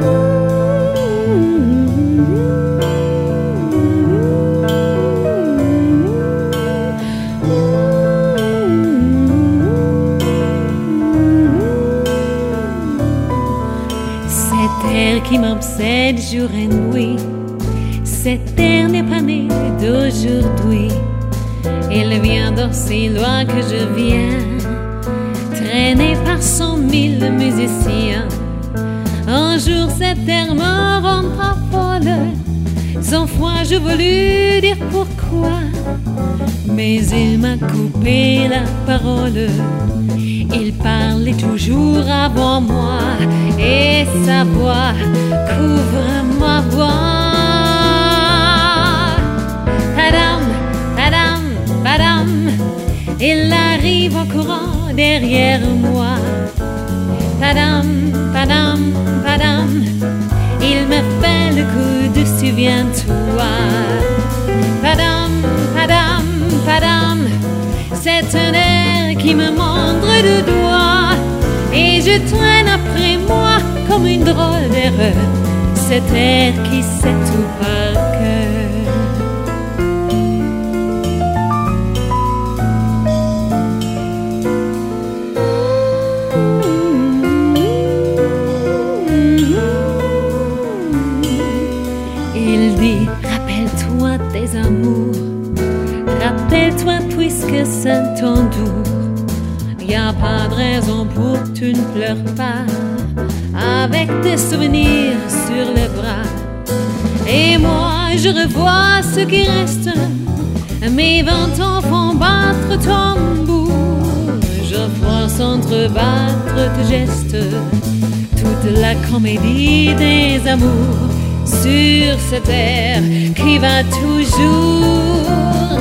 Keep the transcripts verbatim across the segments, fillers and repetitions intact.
Cette air qui m'obsède jour et nuit, cette air n'est pas né d'aujourd'hui. Il vient d'aussi loin que je viens, traîné par cent mille musiciens. Un jour cet air me rendra folle, cent fois je voulus dire pourquoi, mais il m'a coupé la parole. Il parlait toujours avant moi et sa voix couvre ma voix. Padam, padam, padam, il arrive en courant derrière moi. Padam, padam, padam, il me fait le coup de souviens-toi. Padam, padam, padam, c'est un air qui me montre du doigt et je traîne après moi comme une drôle d'erreur cet air qui sait tout par cœur. Il dit, rappelle-toi tes amours, rappelle-toi puisque c'est ton tour. Y a pas de raison pour que tu ne pleures pas, avec des souvenirs sur les bras. Et moi je revois ce qui reste, mes vingt ans font battre tambour. Je vois s'entrebattre tes gestes, toute la comédie des amours sur cette terre qui va toujours.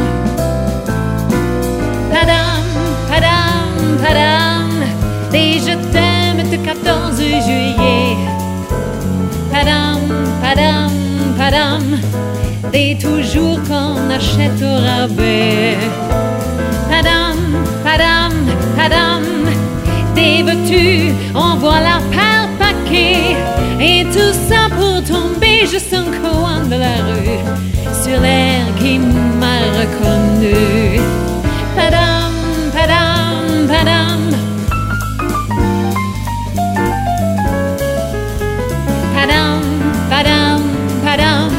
Padam, padam, padam, des je t'aime de quatorze juillet. Padam, padam, padam, des toujours qu'on achète au rabais. Padam, padam, padam, des veux-tu, en voilà par paquet. Et tout ça pour tomber juste un coin de la rue, sur l'air qui m'a reconnu. Padam, padam, padam, padam, padam, padam,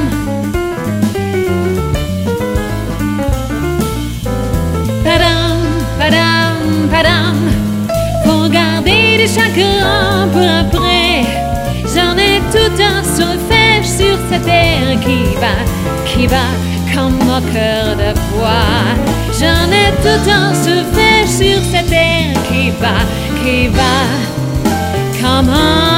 padam, padam, padam. Pour garder des chagrins pour après, j'en ai tout un solfège sur cette terre qui va, qui va comme mon cœur de bois. J'en ai tout un solfège sur cette terre qui va, qui va comme un